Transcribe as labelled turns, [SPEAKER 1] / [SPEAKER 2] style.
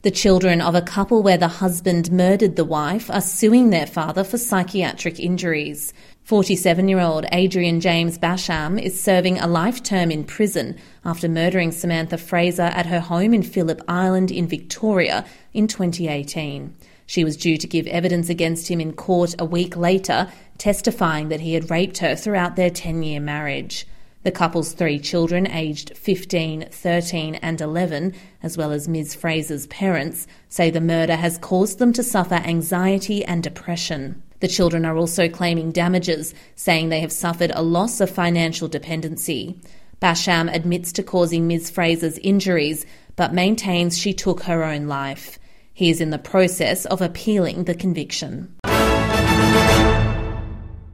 [SPEAKER 1] The children of a couple where the husband murdered the wife are suing their father for psychiatric injuries. 47-year-old Adrian James Basham is serving a life term in prison after murdering Samantha Fraser at her home in Phillip Island in Victoria in 2018. She was due to give evidence against him in court a week later, testifying that he had raped her throughout their 10-year marriage. The couple's 3 children, aged 15, 13 and 11, as well as Ms Fraser's parents, say the murder has caused them to suffer anxiety and depression. The children are also claiming damages, saying they have suffered a loss of financial dependency. Basham admits to causing Ms Fraser's injuries, but maintains she took her own life. He is in the process of appealing the conviction.